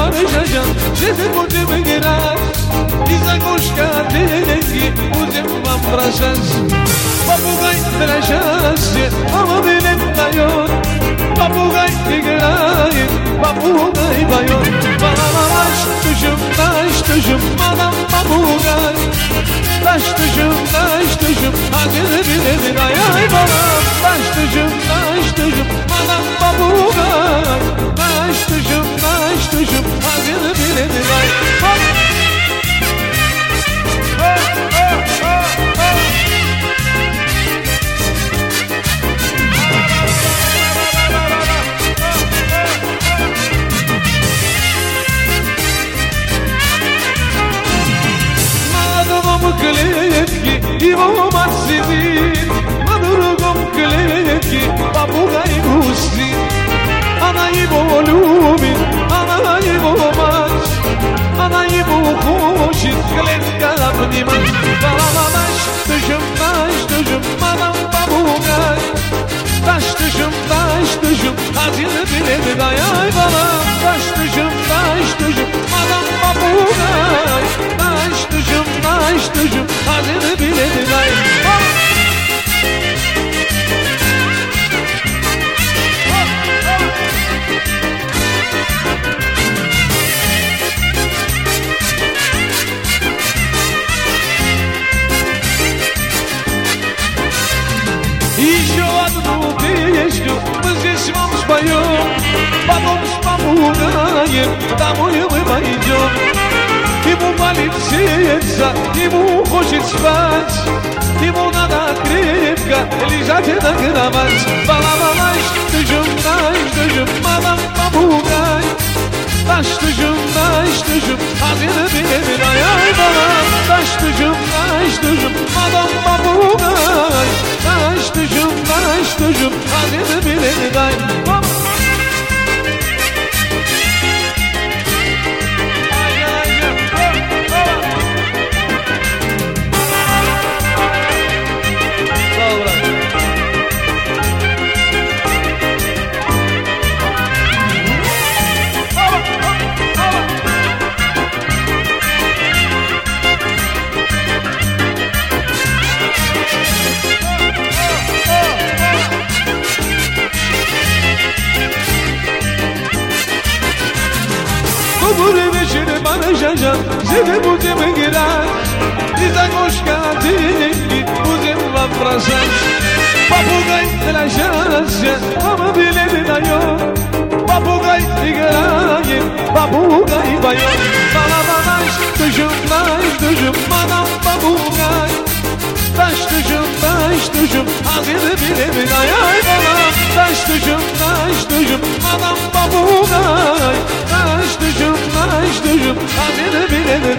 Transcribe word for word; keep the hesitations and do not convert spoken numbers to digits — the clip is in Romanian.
manejaja, żeby będziemy grać i za gośka dengi będziemy wam wrażać. Papugaj wrażacie, mama byle bajon, papugaj graje, papugaj bajon. Baş tuşum, baş tuşum, madam papugay. Baş tuşum, baş tuşum, hadi bile bile ay bana. Baş tuşum, baş tuşum, madam papugay. Baş tuşum, baş tuşum, hadi bile bile ay bana. Kleki i vomat sidin, madurugom kleki, papugaj gusti. Ana i volubin, ana i vomat, ana i vohošit, kletka lapniman. Balamaš tujum, baš tujum, madam papugaj. Baš tujum, baš tujum, hazil bile bile ay bala. Baš tujum, baš tujum, madam papugaj. Baş tujum, baş tujum, hazil bile bile ay bala. Еще одну песню мы здесь вам споем, потом с попугаем домой мы пойдем. Ему болит сердце, ему хочет спать, ему надо крепко лежать и награвать. Балабалаш, тужум, наш, тужум, мадам попугай. Наш тужум, наш, тужум, hazır bile bile ay bala. Наш тужум, наш, тужум, мадам попугай. Наш тужум, наш, тужум, hazır bile bile ay bala. Dobry wieczór, maneżerza, żeby będziemy grać i za gośka dengi będziemy wam wrażać. Papugaj wrażacie, mama bile dają. Papugaj graje, papugaj bają. Balabalaş, tujum, baş tujum, madam papugaj. Baş tujum, baş tujum, hazır bile bile ay bala. Baş tujum, baş tujum, madam papugay. Baş tujum, baş tujum, hazır bile bile